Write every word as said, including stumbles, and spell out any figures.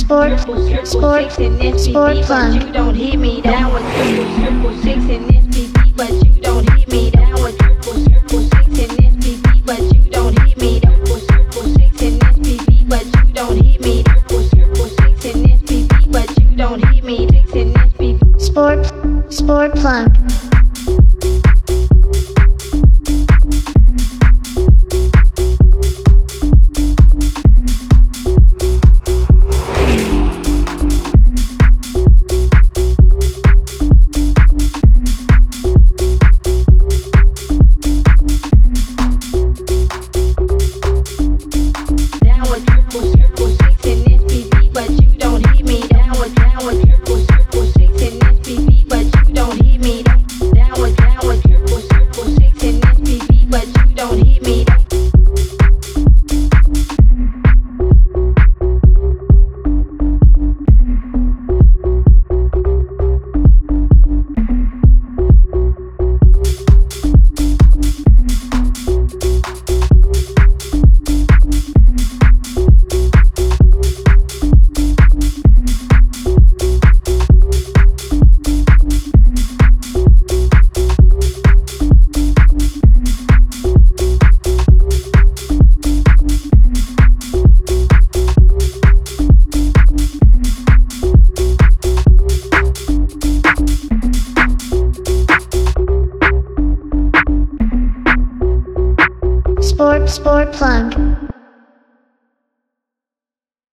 Sport, sport, sport fun. You don't hit me down with triple, triple six and S P B, but you don't hit me down with triple, triple six and S P B, but you don't hit me down with triple six and S P B, but you don't hit me triple, triple six and S P B, but you don't hit me six and S P B. Sport, sport fun.